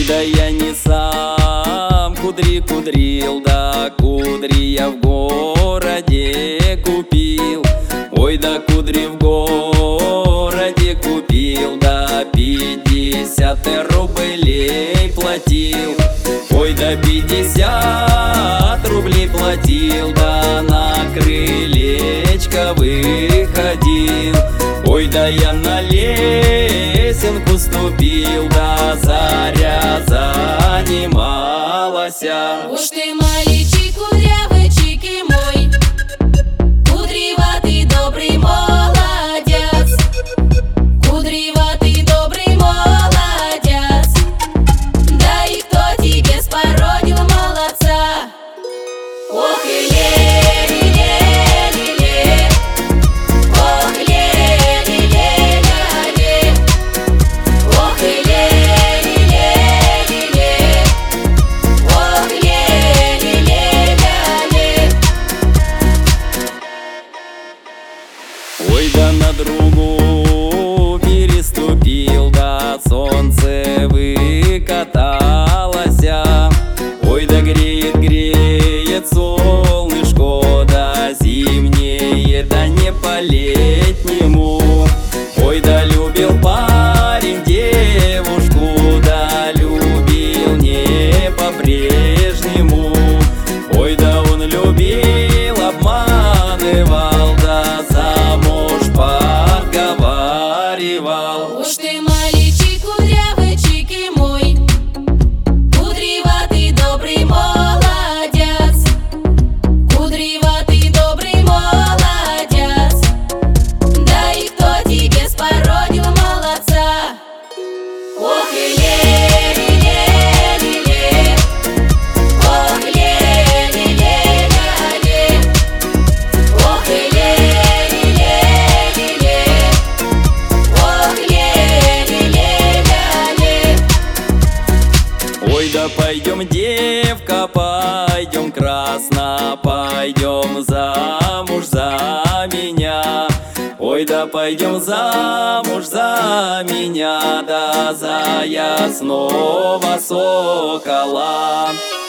Ой, да я не сам кудри кудрил, да кудри я в городе купил. Ой, да кудри в городе купил, да 50 рублей платил. Ой, да 50 рублей платил, да на крылечко выходил. Ой, да я на лесенку ступил, да заря занималась. Уж ты мальчик кудрявый, чики мой, кудряватый добрый молодец, кудряватый добрый молодец. Да и кто тебе спородил молодца? Ох, ле-ле-ле-ле-ле, ох, ле-ле-ле-ле-ле, ох, ле-ле-ле-ле-ле, ох, ле-ле-ле-ле-ле. Ой, да на другу переступил, да солнце выкаталось. Ой, да греет, греет солнышко, да зимнее, да не по-летнему. Ой, да любил парень девушку, да любил не по-прежнему. Ой, да он любил, обманывал, да замуж подговаривал. Уж ты мальчик кудрявый, чики мой, кудряватый добрый молодец, кудряватый добрый молодец. Да и кто тебе спородил молодца? Ох, ле-ле-ле-ле-ле, ох, ле-ле-ле-ле-ле, ох, ле-ле-ле-ле-ле, ох, ле-ле-ле-ле-ле. Ой, да пойдем, девка, пойдем, красно, пойдем замуж за меня. Ой, да пойдем замуж за меня, да за ясного сокола.